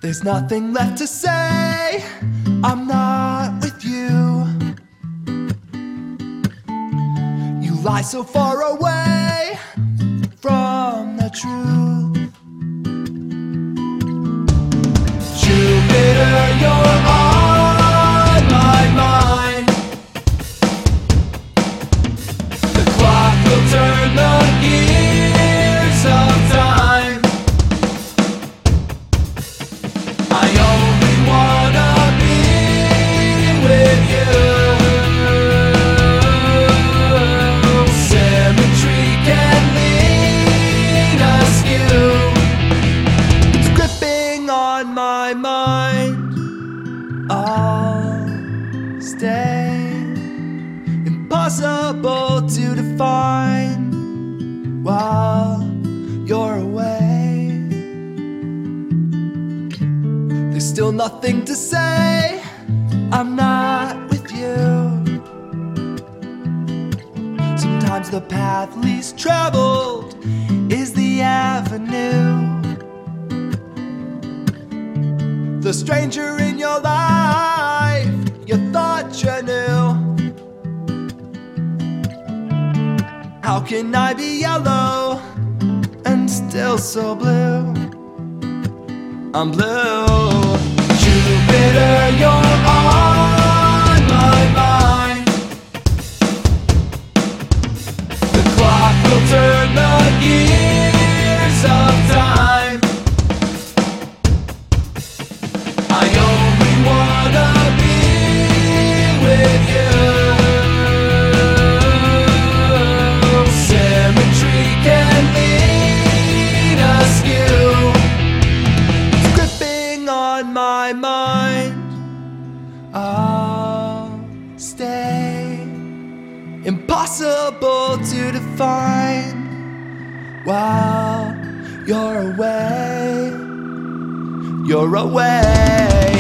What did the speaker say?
There's nothing left to say, I'm not with you. You lie so far away from the truth. Jupiter, you're on my mind. The clock will turn the gears of time. I only wanna be with you. Symmetry can lead askew. It's gripping on my mind. I'll stay. Impossible to define while you're away. There's still nothing to say, I'm not with you. Sometimes the path least traveled is the avenue. The stranger in your life, you thought you knew. How can I be yellow and still so blue? I'm blue. Jupiter, you're on my mind. The clock will turn the gears of time. I only wanna be with you. Symmetry can lead askew. It's gripping on my mind. I'll stay. Impossible to define while you're away. You're away.